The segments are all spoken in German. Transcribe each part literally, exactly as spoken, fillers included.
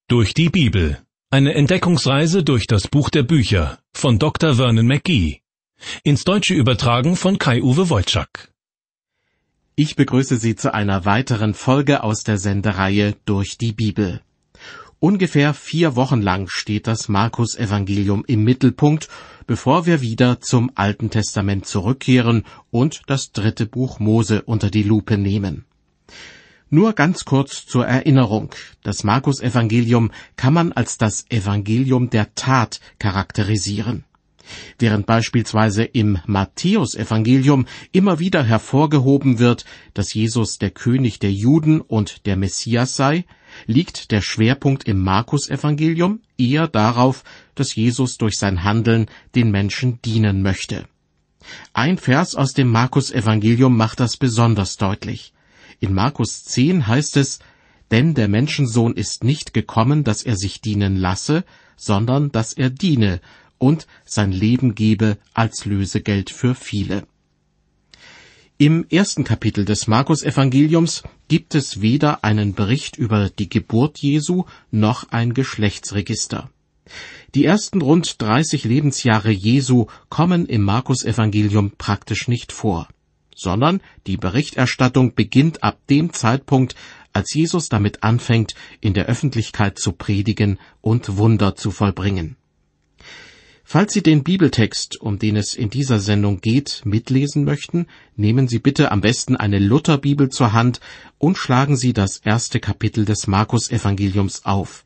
Durch die Bibel. Eine Entdeckungsreise durch das Buch der Bücher von Doktor Vernon McGee. Ins Deutsche übertragen von Kai-Uwe Wojczak. Ich begrüße Sie zu einer weiteren Folge aus der Sendereihe Durch die Bibel. Ungefähr vier Wochen lang steht das Markus-Evangelium im Mittelpunkt, bevor wir wieder zum Alten Testament zurückkehren und das dritte Buch Mose unter die Lupe nehmen. Nur ganz kurz zur Erinnerung. Das Markus-Evangelium kann man als das Evangelium der Tat charakterisieren. Während beispielsweise im Matthäus-Evangelium immer wieder hervorgehoben wird, dass Jesus der König der Juden und der Messias sei, liegt der Schwerpunkt im Markus-Evangelium eher darauf, dass Jesus durch sein Handeln den Menschen dienen möchte. Ein Vers aus dem Markus-Evangelium macht das besonders deutlich. In Markus zehn heißt es, denn der Menschensohn ist nicht gekommen, dass er sich dienen lasse, sondern dass er diene und sein Leben gebe als Lösegeld für viele. Im ersten Kapitel des Markus-Evangeliums gibt es weder einen Bericht über die Geburt Jesu noch ein Geschlechtsregister. Die ersten rund dreißig Lebensjahre Jesu kommen im Markus-Evangelium praktisch nicht vor, sondern die Berichterstattung beginnt ab dem Zeitpunkt, als Jesus damit anfängt, in der Öffentlichkeit zu predigen und Wunder zu vollbringen. Falls Sie den Bibeltext, um den es in dieser Sendung geht, mitlesen möchten, nehmen Sie bitte am besten eine Lutherbibel zur Hand und schlagen Sie das erste Kapitel des Markus-Evangeliums auf.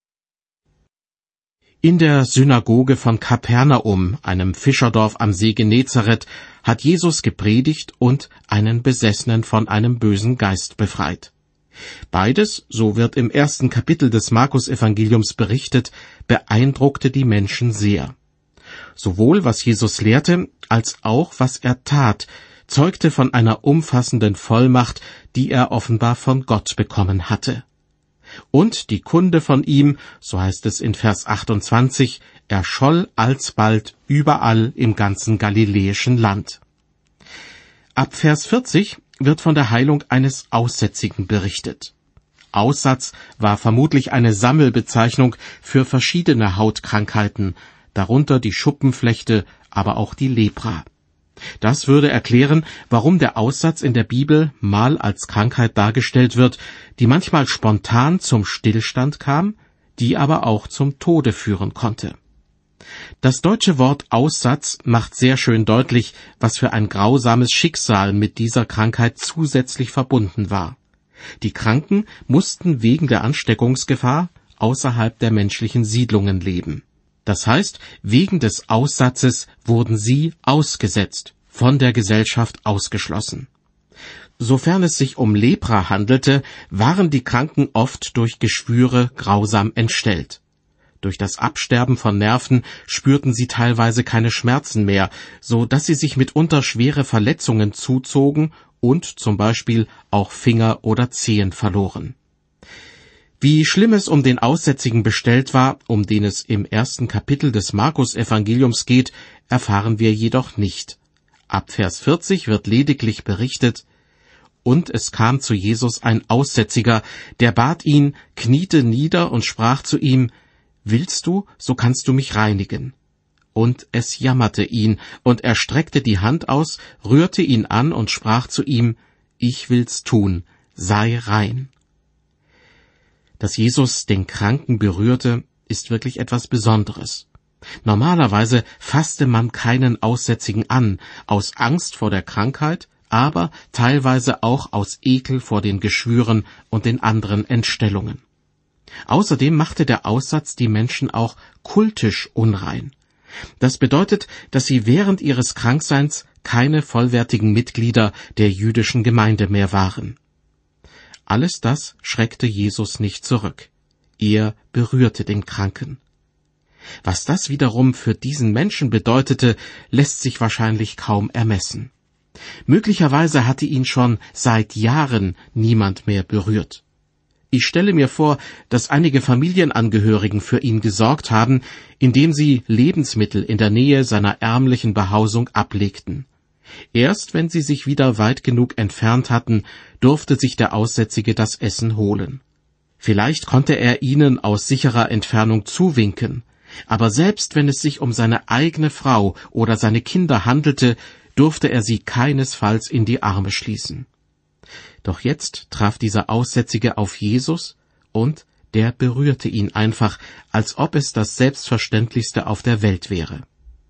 In der Synagoge von Kapernaum, einem Fischerdorf am See Genezareth, hat Jesus gepredigt und einen Besessenen von einem bösen Geist befreit. Beides, so wird im ersten Kapitel des Markus-Evangeliums berichtet, beeindruckte die Menschen sehr. Sowohl was Jesus lehrte, als auch was er tat, zeugte von einer umfassenden Vollmacht, die er offenbar von Gott bekommen hatte. Und die Kunde von ihm, so heißt es in Vers achtundzwanzig, erscholl alsbald überall im ganzen galiläischen Land. Ab Vers vierzig wird von der Heilung eines Aussätzigen berichtet. Aussatz war vermutlich eine Sammelbezeichnung für verschiedene Hautkrankheiten, darunter die Schuppenflechte, aber auch die Lepra. Das würde erklären, warum der Aussatz in der Bibel mal als Krankheit dargestellt wird, die manchmal spontan zum Stillstand kam, die aber auch zum Tode führen konnte. Das deutsche Wort Aussatz macht sehr schön deutlich, was für ein grausames Schicksal mit dieser Krankheit zusätzlich verbunden war. Die Kranken mussten wegen der Ansteckungsgefahr außerhalb der menschlichen Siedlungen leben. Das heißt, wegen des Aussatzes wurden sie ausgesetzt, von der Gesellschaft ausgeschlossen. Sofern es sich um Lepra handelte, waren die Kranken oft durch Geschwüre grausam entstellt. Durch das Absterben von Nerven spürten sie teilweise keine Schmerzen mehr, so dass sie sich mitunter schwere Verletzungen zuzogen und zum Beispiel auch Finger oder Zehen verloren. Wie schlimm es um den Aussätzigen bestellt war, um den es im ersten Kapitel des Markus-Evangeliums geht, erfahren wir jedoch nicht. Ab Vers vierzig wird lediglich berichtet, und es kam zu Jesus ein Aussätziger, der bat ihn, kniete nieder und sprach zu ihm, »Willst du, so kannst du mich reinigen.« Und es jammerte ihn, und er streckte die Hand aus, rührte ihn an und sprach zu ihm, »Ich will's tun, sei rein.« Dass Jesus den Kranken berührte, ist wirklich etwas Besonderes. Normalerweise fasste man keinen Aussätzigen an, aus Angst vor der Krankheit, aber teilweise auch aus Ekel vor den Geschwüren und den anderen Entstellungen. Außerdem machte der Aussatz die Menschen auch kultisch unrein. Das bedeutet, dass sie während ihres Krankseins keine vollwertigen Mitglieder der jüdischen Gemeinde mehr waren. Alles das schreckte Jesus nicht zurück. Er berührte den Kranken. Was das wiederum für diesen Menschen bedeutete, lässt sich wahrscheinlich kaum ermessen. Möglicherweise hatte ihn schon seit Jahren niemand mehr berührt. Ich stelle mir vor, dass einige Familienangehörigen für ihn gesorgt haben, indem sie Lebensmittel in der Nähe seiner ärmlichen Behausung ablegten. Erst wenn sie sich wieder weit genug entfernt hatten, durfte sich der Aussätzige das Essen holen. Vielleicht konnte er ihnen aus sicherer Entfernung zuwinken, aber selbst wenn es sich um seine eigene Frau oder seine Kinder handelte, durfte er sie keinesfalls in die Arme schließen. Doch jetzt traf dieser Aussätzige auf Jesus, und der berührte ihn einfach, als ob es das Selbstverständlichste auf der Welt wäre.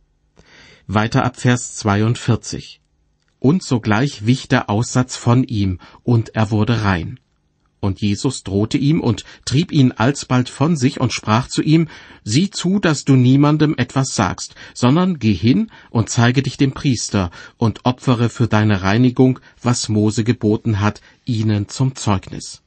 Weiter ab Vers zweiundvierzig. Und sogleich wich der Aussatz von ihm, und er wurde rein. Und Jesus drohte ihm und trieb ihn alsbald von sich und sprach zu ihm, sieh zu, dass du niemandem etwas sagst, sondern geh hin und zeige dich dem Priester und opfere für deine Reinigung, was Mose geboten hat, ihnen zum Zeugnis.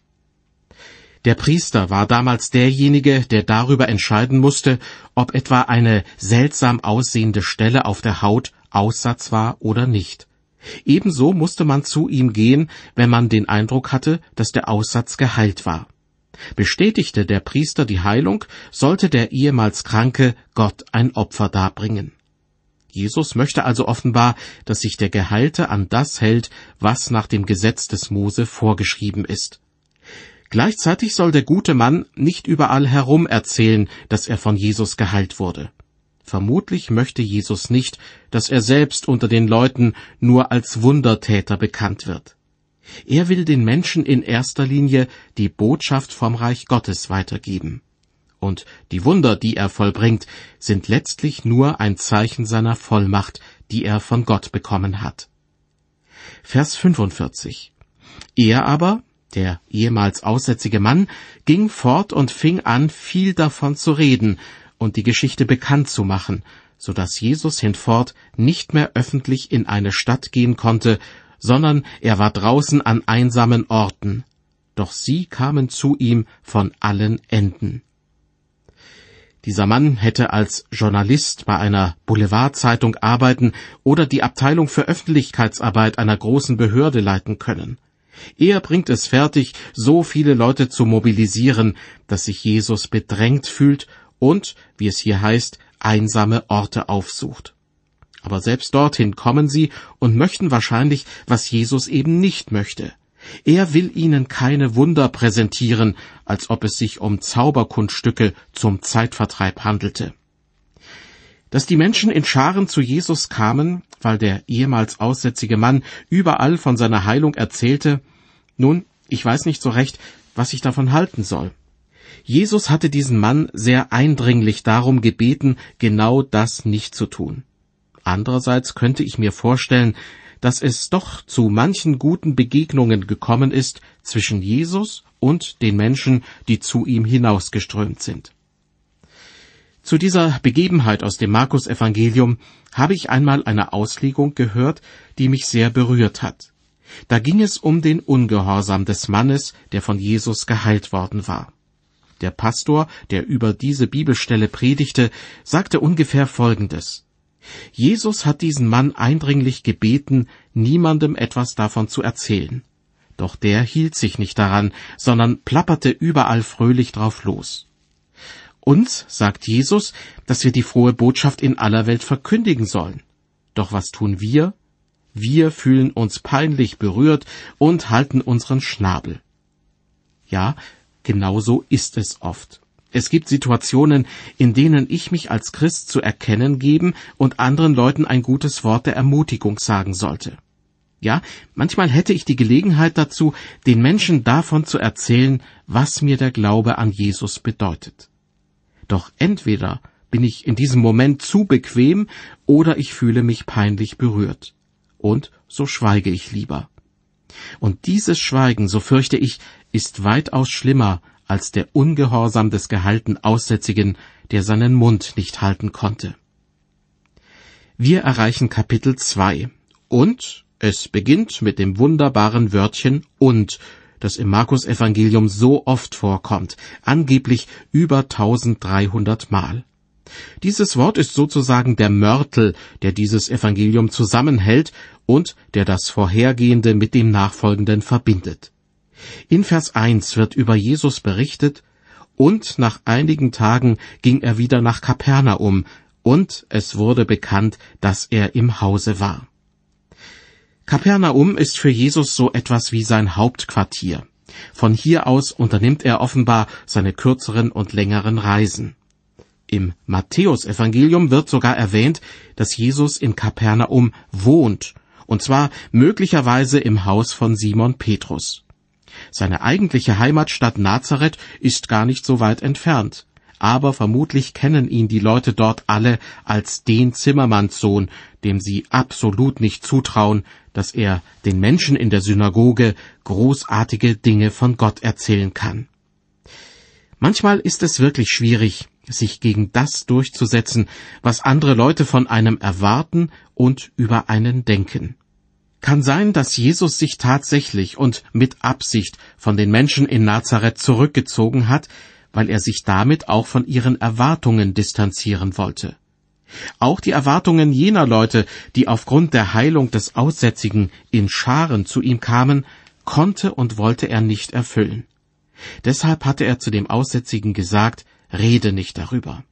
Der Priester war damals derjenige, der darüber entscheiden musste, ob etwa eine seltsam aussehende Stelle auf der Haut Aussatz war oder nicht. Ebenso musste man zu ihm gehen, wenn man den Eindruck hatte, dass der Aussatz geheilt war. Bestätigte der Priester die Heilung, sollte der ehemals Kranke Gott ein Opfer darbringen. Jesus möchte also offenbar, dass sich der Geheilte an das hält, was nach dem Gesetz des Mose vorgeschrieben ist. Gleichzeitig soll der gute Mann nicht überall herum erzählen, dass er von Jesus geheilt wurde. Vermutlich möchte Jesus nicht, dass er selbst unter den Leuten nur als Wundertäter bekannt wird. Er will den Menschen in erster Linie die Botschaft vom Reich Gottes weitergeben. Und die Wunder, die er vollbringt, sind letztlich nur ein Zeichen seiner Vollmacht, die er von Gott bekommen hat. Vers fünfundvierzig. Er aber, der ehemals aussätzige Mann, ging fort und fing an, viel davon zu reden und die Geschichte bekannt zu machen, so dass Jesus hinfort nicht mehr öffentlich in eine Stadt gehen konnte, sondern er war draußen an einsamen Orten. Doch sie kamen zu ihm von allen Enden. Dieser Mann hätte als Journalist bei einer Boulevardzeitung arbeiten oder die Abteilung für Öffentlichkeitsarbeit einer großen Behörde leiten können. Er bringt es fertig, so viele Leute zu mobilisieren, dass sich Jesus bedrängt fühlt und, wie es hier heißt, einsame Orte aufsucht. Aber selbst dorthin kommen sie und möchten wahrscheinlich, was Jesus eben nicht möchte. Er will ihnen keine Wunder präsentieren, als ob es sich um Zauberkunststücke zum Zeitvertreib handelte. Dass die Menschen in Scharen zu Jesus kamen, weil der ehemals aussätzige Mann überall von seiner Heilung erzählte, nun, ich weiß nicht so recht, was ich davon halten soll. Jesus hatte diesen Mann sehr eindringlich darum gebeten, genau das nicht zu tun. Andererseits könnte ich mir vorstellen, dass es doch zu manchen guten Begegnungen gekommen ist zwischen Jesus und den Menschen, die zu ihm hinausgeströmt sind. Zu dieser Begebenheit aus dem Markus-Evangelium habe ich einmal eine Auslegung gehört, die mich sehr berührt hat. Da ging es um den Ungehorsam des Mannes, der von Jesus geheilt worden war. Der Pastor, der über diese Bibelstelle predigte, sagte ungefähr Folgendes: Jesus hat diesen Mann eindringlich gebeten, niemandem etwas davon zu erzählen. Doch der hielt sich nicht daran, sondern plapperte überall fröhlich drauf los. Uns sagt Jesus, dass wir die frohe Botschaft in aller Welt verkündigen sollen. Doch was tun wir? Wir fühlen uns peinlich berührt und halten unseren Schnabel. Ja, genau so ist es oft. Es gibt Situationen, in denen ich mich als Christ zu erkennen geben und anderen Leuten ein gutes Wort der Ermutigung sagen sollte. Ja, manchmal hätte ich die Gelegenheit dazu, den Menschen davon zu erzählen, was mir der Glaube an Jesus bedeutet. Doch entweder bin ich in diesem Moment zu bequem oder ich fühle mich peinlich berührt. Und so schweige ich lieber. Und dieses Schweigen, so fürchte ich, ist weitaus schlimmer als der Ungehorsam des geheilten Aussätzigen, der seinen Mund nicht halten konnte. Wir erreichen Kapitel zwei und es beginnt mit dem wunderbaren Wörtchen und, das im Markus-Evangelium so oft vorkommt, angeblich über eintausenddreihundert Mal. Dieses Wort ist sozusagen der Mörtel, der dieses Evangelium zusammenhält und der das Vorhergehende mit dem Nachfolgenden verbindet. In Vers eins wird über Jesus berichtet, und nach einigen Tagen ging er wieder nach Kapernaum, und es wurde bekannt, dass er im Hause war. Kapernaum ist für Jesus so etwas wie sein Hauptquartier. Von hier aus unternimmt er offenbar seine kürzeren und längeren Reisen. Im Matthäusevangelium wird sogar erwähnt, dass Jesus in Kapernaum wohnt, und zwar möglicherweise im Haus von Simon Petrus. Seine eigentliche Heimatstadt Nazareth ist gar nicht so weit entfernt, aber vermutlich kennen ihn die Leute dort alle als den Zimmermannssohn, dem sie absolut nicht zutrauen, dass er den Menschen in der Synagoge großartige Dinge von Gott erzählen kann. Manchmal ist es wirklich schwierig, sich gegen das durchzusetzen, was andere Leute von einem erwarten und über einen denken. Kann sein, dass Jesus sich tatsächlich und mit Absicht von den Menschen in Nazareth zurückgezogen hat, weil er sich damit auch von ihren Erwartungen distanzieren wollte. Auch die Erwartungen jener Leute, die aufgrund der Heilung des Aussätzigen in Scharen zu ihm kamen, konnte und wollte er nicht erfüllen. Deshalb hatte er zu dem Aussätzigen gesagt, rede nicht darüber.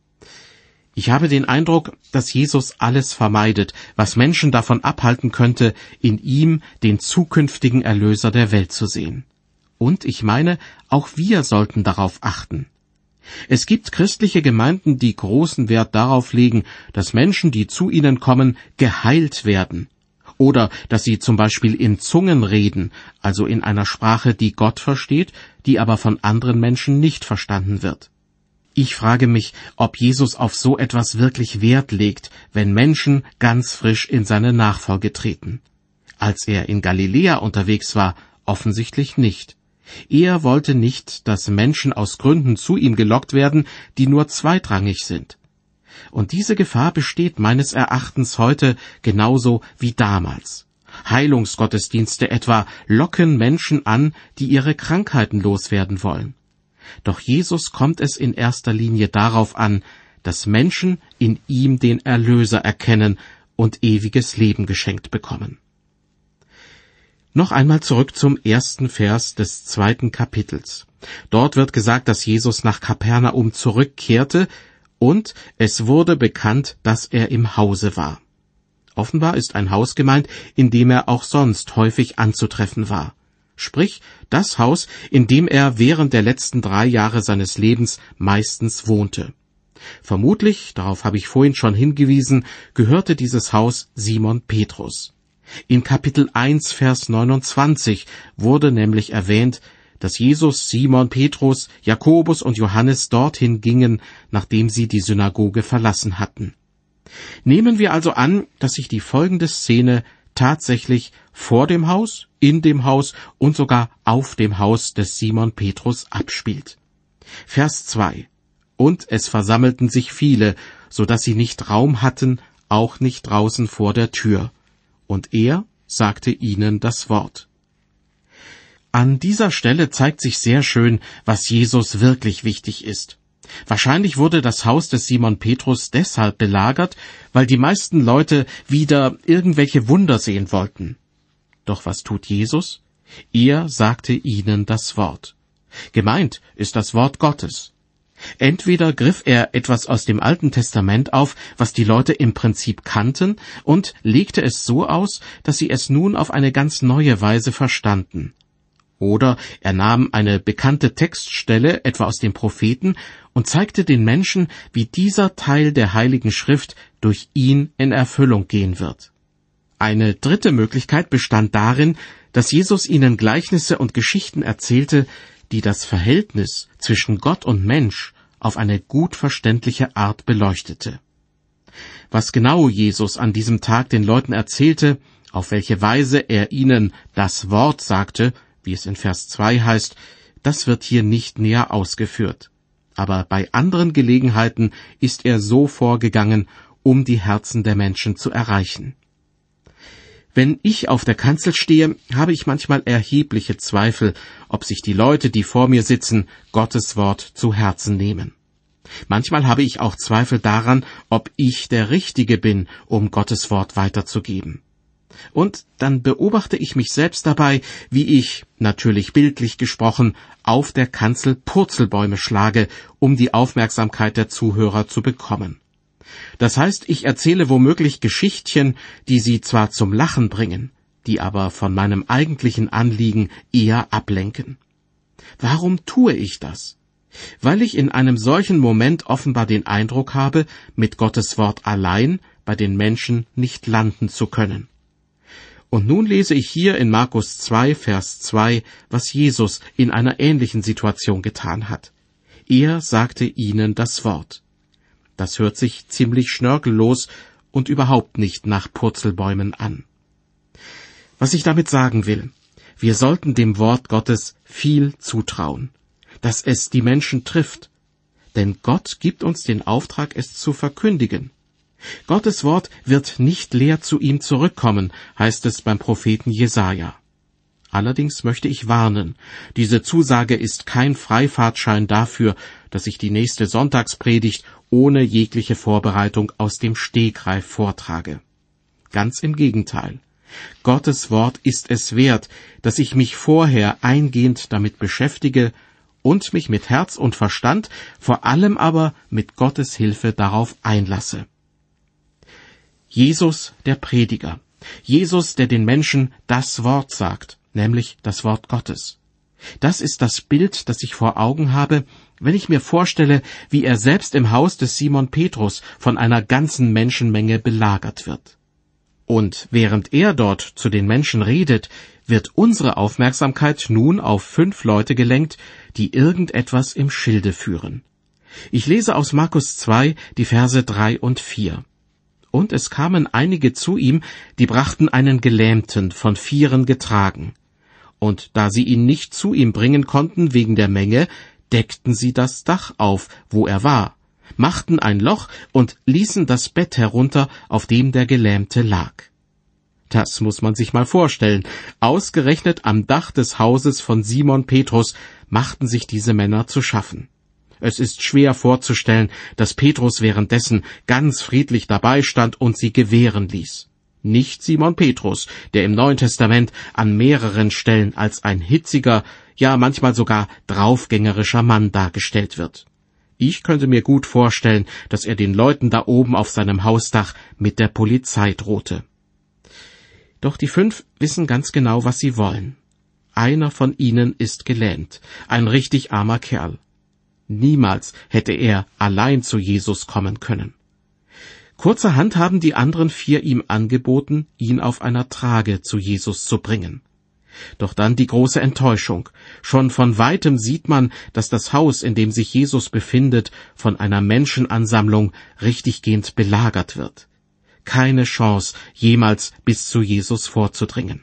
Ich habe den Eindruck, dass Jesus alles vermeidet, was Menschen davon abhalten könnte, in ihm den zukünftigen Erlöser der Welt zu sehen. Und ich meine, auch wir sollten darauf achten. Es gibt christliche Gemeinden, die großen Wert darauf legen, dass Menschen, die zu ihnen kommen, geheilt werden. Oder dass sie zum Beispiel in Zungen reden, also in einer Sprache, die Gott versteht, die aber von anderen Menschen nicht verstanden wird. Ich frage mich, ob Jesus auf so etwas wirklich Wert legt, wenn Menschen ganz frisch in seine Nachfolge treten. Als er in Galiläa unterwegs war, offensichtlich nicht. Er wollte nicht, dass Menschen aus Gründen zu ihm gelockt werden, die nur zweitrangig sind. Und diese Gefahr besteht meines Erachtens heute genauso wie damals. Heilungsgottesdienste etwa locken Menschen an, die ihre Krankheiten loswerden wollen. Doch Jesus kommt es in erster Linie darauf an, dass Menschen in ihm den Erlöser erkennen und ewiges Leben geschenkt bekommen. Noch einmal zurück zum ersten Vers des zweiten Kapitels. Dort wird gesagt, dass Jesus nach Kapernaum zurückkehrte und es wurde bekannt, dass er im Hause war. Offenbar ist ein Haus gemeint, in dem er auch sonst häufig anzutreffen war. Sprich, das Haus, in dem er während der letzten drei Jahre seines Lebens meistens wohnte. Vermutlich, darauf habe ich vorhin schon hingewiesen, gehörte dieses Haus Simon Petrus. In Kapitel eins, Vers neunundzwanzig wurde nämlich erwähnt, dass Jesus, Simon Petrus, Jakobus und Johannes dorthin gingen, nachdem sie die Synagoge verlassen hatten. Nehmen wir also an, dass sich die folgende Szene tatsächlich vor dem Haus, in dem Haus und sogar auf dem Haus des Simon Petrus abspielt. Vers zwei. Und es versammelten sich viele, so dass sie nicht Raum hatten, auch nicht draußen vor der Tür. Und er sagte ihnen das Wort. An dieser Stelle zeigt sich sehr schön, was Jesus wirklich wichtig ist. Wahrscheinlich wurde das Haus des Simon Petrus deshalb belagert, weil die meisten Leute wieder irgendwelche Wunder sehen wollten. Doch was tut Jesus? Er sagte ihnen das Wort. Gemeint ist das Wort Gottes. Entweder griff er etwas aus dem Alten Testament auf, was die Leute im Prinzip kannten, und legte es so aus, dass sie es nun auf eine ganz neue Weise verstanden. Oder er nahm eine bekannte Textstelle, etwa aus dem Propheten, und zeigte den Menschen, wie dieser Teil der Heiligen Schrift durch ihn in Erfüllung gehen wird. Eine dritte Möglichkeit bestand darin, dass Jesus ihnen Gleichnisse und Geschichten erzählte, die das Verhältnis zwischen Gott und Mensch auf eine gut verständliche Art beleuchtete. Was genau Jesus an diesem Tag den Leuten erzählte, auf welche Weise er ihnen das Wort sagte, wie es in Vers zwei heißt, das wird hier nicht näher ausgeführt. Aber bei anderen Gelegenheiten ist er so vorgegangen, um die Herzen der Menschen zu erreichen. Wenn ich auf der Kanzel stehe, habe ich manchmal erhebliche Zweifel, ob sich die Leute, die vor mir sitzen, Gottes Wort zu Herzen nehmen. Manchmal habe ich auch Zweifel daran, ob ich der Richtige bin, um Gottes Wort weiterzugeben. Und dann beobachte ich mich selbst dabei, wie ich, natürlich bildlich gesprochen, auf der Kanzel Purzelbäume schlage, um die Aufmerksamkeit der Zuhörer zu bekommen. Das heißt, ich erzähle womöglich Geschichtchen, die sie zwar zum Lachen bringen, die aber von meinem eigentlichen Anliegen eher ablenken. Warum tue ich das? Weil ich in einem solchen Moment offenbar den Eindruck habe, mit Gottes Wort allein bei den Menschen nicht landen zu können. Und nun lese ich hier in Markus zwei, Vers zwei, was Jesus in einer ähnlichen Situation getan hat. Er sagte ihnen das Wort. Das hört sich ziemlich schnörkellos und überhaupt nicht nach Purzelbäumen an. Was ich damit sagen will, wir sollten dem Wort Gottes viel zutrauen, dass es die Menschen trifft, denn Gott gibt uns den Auftrag, es zu verkündigen. Gottes Wort wird nicht leer zu ihm zurückkommen, heißt es beim Propheten Jesaja. Allerdings möchte ich warnen, diese Zusage ist kein Freifahrtschein dafür, dass ich die nächste Sonntagspredigt ohne jegliche Vorbereitung aus dem Stegreif vortrage. Ganz im Gegenteil. Gottes Wort ist es wert, dass ich mich vorher eingehend damit beschäftige und mich mit Herz und Verstand, vor allem aber mit Gottes Hilfe darauf einlasse. Jesus, der Prediger. Jesus, der den Menschen das Wort sagt, nämlich das Wort Gottes. Das ist das Bild, das ich vor Augen habe, wenn ich mir vorstelle, wie er selbst im Haus des Simon Petrus von einer ganzen Menschenmenge belagert wird. Und während er dort zu den Menschen redet, wird unsere Aufmerksamkeit nun auf fünf Leute gelenkt, die irgendetwas im Schilde führen. Ich lese aus Markus zwei die Verse drei und vier. Und es kamen einige zu ihm, die brachten einen Gelähmten von Vieren getragen. Und da sie ihn nicht zu ihm bringen konnten wegen der Menge, deckten sie das Dach auf, wo er war, machten ein Loch und ließen das Bett herunter, auf dem der Gelähmte lag. Das muss man sich mal vorstellen. Ausgerechnet am Dach des Hauses von Simon Petrus machten sich diese Männer zu schaffen. Es ist schwer vorzustellen, dass Petrus währenddessen ganz friedlich dabei stand und sie gewähren ließ. Nicht Simon Petrus, der im Neuen Testament an mehreren Stellen als ein hitziger, ja manchmal sogar draufgängerischer Mann dargestellt wird. Ich könnte mir gut vorstellen, dass er den Leuten da oben auf seinem Hausdach mit der Polizei drohte. Doch die fünf wissen ganz genau, was sie wollen. Einer von ihnen ist gelähmt, ein richtig armer Kerl. Niemals hätte er allein zu Jesus kommen können. Kurzerhand haben die anderen vier ihm angeboten, ihn auf einer Trage zu Jesus zu bringen. Doch dann die große Enttäuschung. Schon von weitem sieht man, dass das Haus, in dem sich Jesus befindet, von einer Menschenansammlung richtiggehend belagert wird. Keine Chance, jemals bis zu Jesus vorzudringen.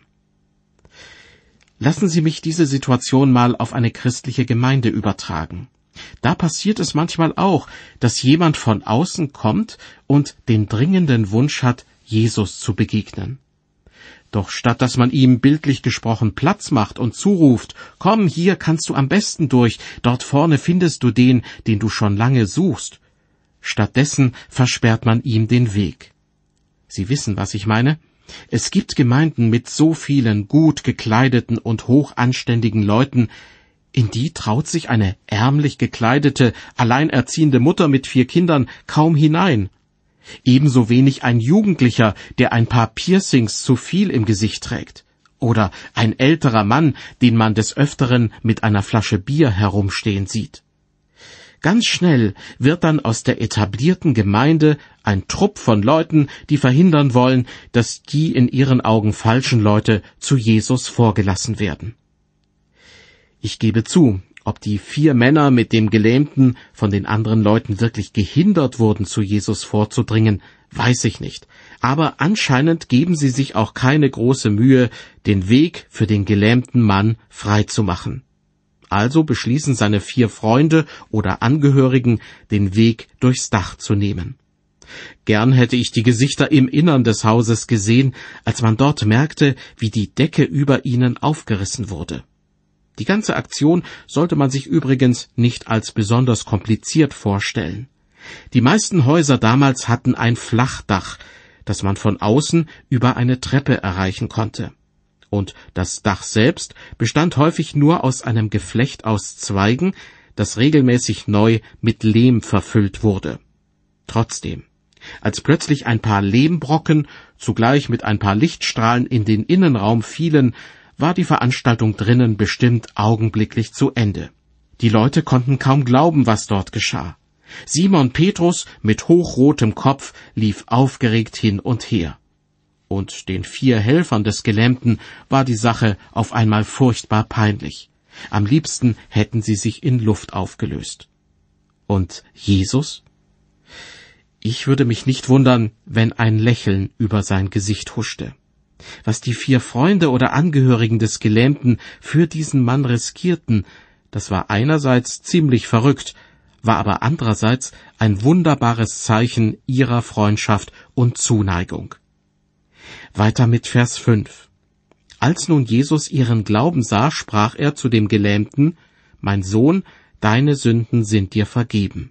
Lassen Sie mich diese Situation mal auf eine christliche Gemeinde übertragen. Da passiert es manchmal auch, dass jemand von außen kommt und den dringenden Wunsch hat, Jesus zu begegnen. Doch statt dass man ihm bildlich gesprochen Platz macht und zuruft, komm, hier kannst du am besten durch, dort vorne findest du den, den du schon lange suchst, stattdessen versperrt man ihm den Weg. Sie wissen, was ich meine? Es gibt Gemeinden mit so vielen gut gekleideten und hochanständigen Leuten, in die traut sich eine ärmlich gekleidete, alleinerziehende Mutter mit vier Kindern kaum hinein. Ebenso wenig ein Jugendlicher, der ein paar Piercings zu viel im Gesicht trägt. Oder ein älterer Mann, den man des Öfteren mit einer Flasche Bier herumstehen sieht. Ganz schnell wird dann aus der etablierten Gemeinde ein Trupp von Leuten, die verhindern wollen, dass die in ihren Augen falschen Leute zu Jesus vorgelassen werden. Ich gebe zu, ob die vier Männer mit dem Gelähmten von den anderen Leuten wirklich gehindert wurden, zu Jesus vorzudringen, weiß ich nicht. Aber anscheinend geben sie sich auch keine große Mühe, den Weg für den gelähmten Mann frei zu machen. Also beschließen seine vier Freunde oder Angehörigen, den Weg durchs Dach zu nehmen. Gern hätte ich die Gesichter im Innern des Hauses gesehen, als man dort merkte, wie die Decke über ihnen aufgerissen wurde. Die ganze Aktion sollte man sich übrigens nicht als besonders kompliziert vorstellen. Die meisten Häuser damals hatten ein Flachdach, das man von außen über eine Treppe erreichen konnte. Und das Dach selbst bestand häufig nur aus einem Geflecht aus Zweigen, das regelmäßig neu mit Lehm verfüllt wurde. Trotzdem, Als plötzlich ein paar Lehmbrocken zugleich mit ein paar Lichtstrahlen in den Innenraum fielen, war die Veranstaltung drinnen bestimmt augenblicklich zu Ende. Die Leute konnten kaum glauben, was dort geschah. Simon Petrus mit hochrotem Kopf lief aufgeregt hin und her. Und den vier Helfern des Gelähmten war die Sache auf einmal furchtbar peinlich. Am liebsten hätten sie sich in Luft aufgelöst. Und Jesus? Ich würde mich nicht wundern, wenn ein Lächeln über sein Gesicht huschte. Was die vier Freunde oder Angehörigen des Gelähmten für diesen Mann riskierten, das war einerseits ziemlich verrückt, war aber andererseits ein wunderbares Zeichen ihrer Freundschaft und Zuneigung. Weiter mit Vers fünf. Als nun Jesus ihren Glauben sah, sprach er zu dem Gelähmten: Mein Sohn, deine Sünden sind dir vergeben.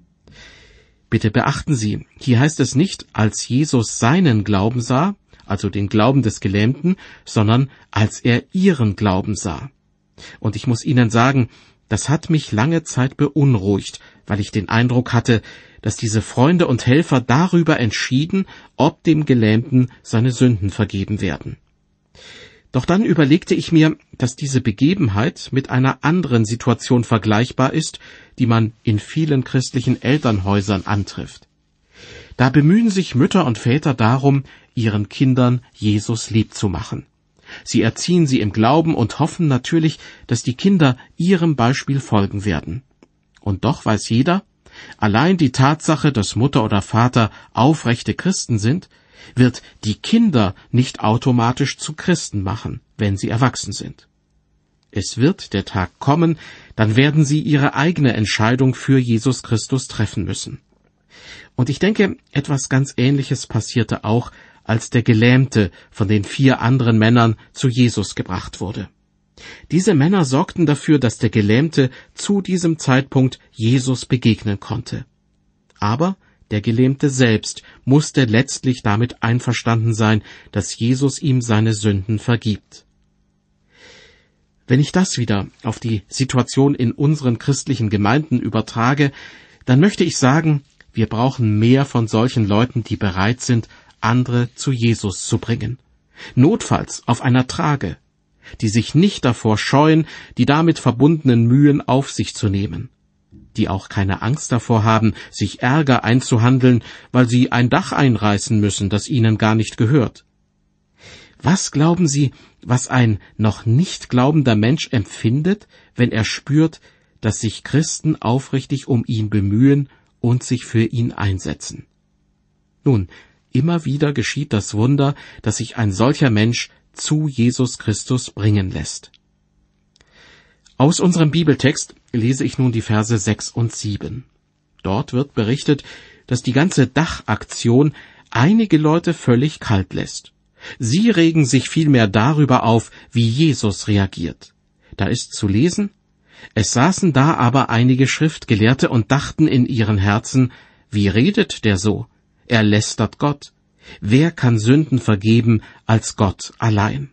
Bitte beachten Sie, hier heißt es nicht, als Jesus seinen Glauben sah, also den Glauben des Gelähmten, sondern als er ihren Glauben sah. Und ich muss Ihnen sagen, das hat mich lange Zeit beunruhigt, weil ich den Eindruck hatte, dass diese Freunde und Helfer darüber entschieden, ob dem Gelähmten seine Sünden vergeben werden. Doch dann überlegte ich mir, dass diese Begebenheit mit einer anderen Situation vergleichbar ist, die man in vielen christlichen Elternhäusern antrifft. Da bemühen sich Mütter und Väter darum, ihren Kindern Jesus lieb zu machen. Sie erziehen sie im Glauben und hoffen natürlich, dass die Kinder ihrem Beispiel folgen werden. Und doch weiß jeder, allein die Tatsache, dass Mutter oder Vater aufrechte Christen sind, wird die Kinder nicht automatisch zu Christen machen, wenn sie erwachsen sind. Es wird der Tag kommen, dann werden sie ihre eigene Entscheidung für Jesus Christus treffen müssen. Und ich denke, etwas ganz Ähnliches passierte auch, als der Gelähmte von den vier anderen Männern zu Jesus gebracht wurde. Diese Männer sorgten dafür, dass der Gelähmte zu diesem Zeitpunkt Jesus begegnen konnte. Aber der Gelähmte selbst musste letztlich damit einverstanden sein, dass Jesus ihm seine Sünden vergibt. Wenn ich das wieder auf die Situation in unseren christlichen Gemeinden übertrage, dann möchte ich sagen, wir brauchen mehr von solchen Leuten, die bereit sind, andere zu Jesus zu bringen. Notfalls auf einer Trage, die sich nicht davor scheuen, die damit verbundenen Mühen auf sich zu nehmen, die auch keine Angst davor haben, sich Ärger einzuhandeln, weil sie ein Dach einreißen müssen, das ihnen gar nicht gehört. Was glauben Sie, was ein noch nicht glaubender Mensch empfindet, wenn er spürt, dass sich Christen aufrichtig um ihn bemühen und sich für ihn einsetzen? Nun, immer wieder geschieht das Wunder, dass sich ein solcher Mensch zu Jesus Christus bringen lässt. Aus unserem Bibeltext lese ich nun die Verse sechs und sieben. Dort wird berichtet, dass die ganze Dachaktion einige Leute völlig kalt lässt. Sie regen sich vielmehr darüber auf, wie Jesus reagiert. Da ist zu lesen: Es saßen da aber einige Schriftgelehrte und dachten in ihren Herzen: Wie redet der so? Er lästert Gott. Wer kann Sünden vergeben als Gott allein?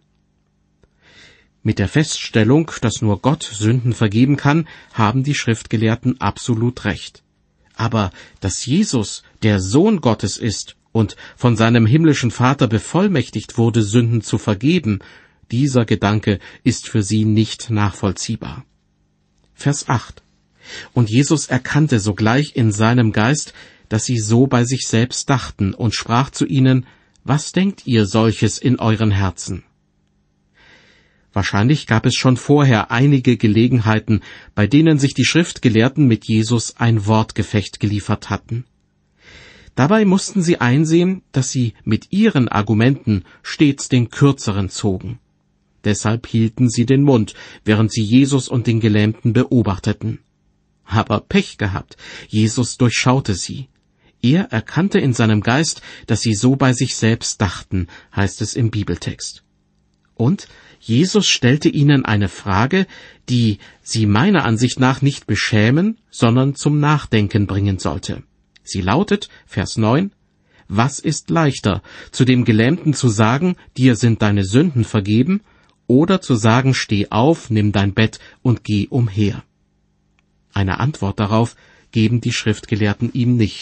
Mit der Feststellung, dass nur Gott Sünden vergeben kann, haben die Schriftgelehrten absolut recht. Aber dass Jesus der Sohn Gottes ist und von seinem himmlischen Vater bevollmächtigt wurde, Sünden zu vergeben, dieser Gedanke ist für sie nicht nachvollziehbar. Vers acht. Und Jesus erkannte sogleich in seinem Geist, dass sie so bei sich selbst dachten, und sprach zu ihnen: Was denkt ihr solches in euren Herzen? Wahrscheinlich gab es schon vorher einige Gelegenheiten, bei denen sich die Schriftgelehrten mit Jesus ein Wortgefecht geliefert hatten. Dabei mussten sie einsehen, dass sie mit ihren Argumenten stets den kürzeren zogen. Deshalb hielten sie den Mund, während sie Jesus und den Gelähmten beobachteten. Aber Pech gehabt, Jesus durchschaute sie. Er erkannte in seinem Geist, dass sie so bei sich selbst dachten, heißt es im Bibeltext. Und Jesus stellte ihnen eine Frage, die sie meiner Ansicht nach nicht beschämen, sondern zum Nachdenken bringen sollte. Sie lautet, Vers neun, Was ist leichter, zu dem Gelähmten zu sagen, dir sind deine Sünden vergeben, oder zu sagen, steh auf, nimm dein Bett und geh umher? Eine Antwort darauf geben die Schriftgelehrten ihm nicht.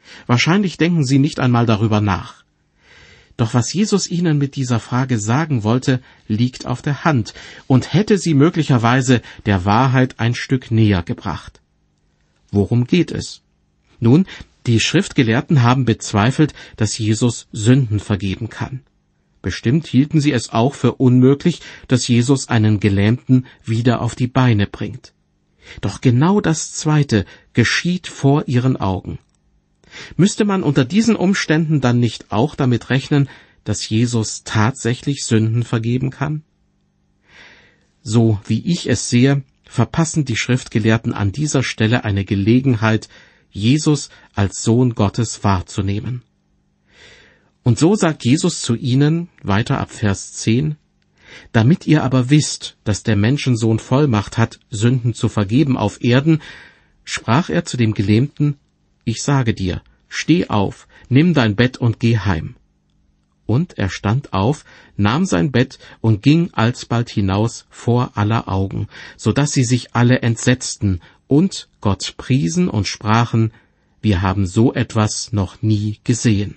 Wahrscheinlich denken sie nicht einmal darüber nach. Doch was Jesus ihnen mit dieser Frage sagen wollte, liegt auf der Hand und hätte sie möglicherweise der Wahrheit ein Stück näher gebracht. Worum geht es? Nun, die Schriftgelehrten haben bezweifelt, dass Jesus Sünden vergeben kann. Bestimmt hielten sie es auch für unmöglich, dass Jesus einen Gelähmten wieder auf die Beine bringt. Doch genau das Zweite geschieht vor ihren Augen. Müsste man unter diesen Umständen dann nicht auch damit rechnen, dass Jesus tatsächlich Sünden vergeben kann? So wie ich es sehe, verpassen die Schriftgelehrten an dieser Stelle eine Gelegenheit, Jesus als Sohn Gottes wahrzunehmen. Und so sagt Jesus zu ihnen, weiter ab Vers zehn, »Damit ihr aber wisst, dass der Menschensohn Vollmacht hat, Sünden zu vergeben auf Erden, sprach er zu dem Gelähmten, ich sage dir, steh auf, nimm dein Bett und geh heim. Und er stand auf, nahm sein Bett und ging alsbald hinaus vor aller Augen, so dass sie sich alle entsetzten und Gott priesen und sprachen, wir haben so etwas noch nie gesehen.«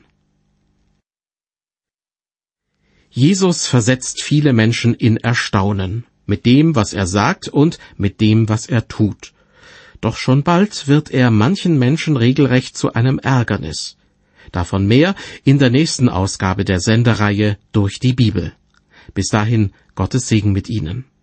Jesus versetzt viele Menschen in Erstaunen, mit dem, was er sagt und mit dem, was er tut. Doch schon bald wird er manchen Menschen regelrecht zu einem Ärgernis. Davon mehr in der nächsten Ausgabe der Sendereihe Durch die Bibel. Bis dahin Gottes Segen mit Ihnen.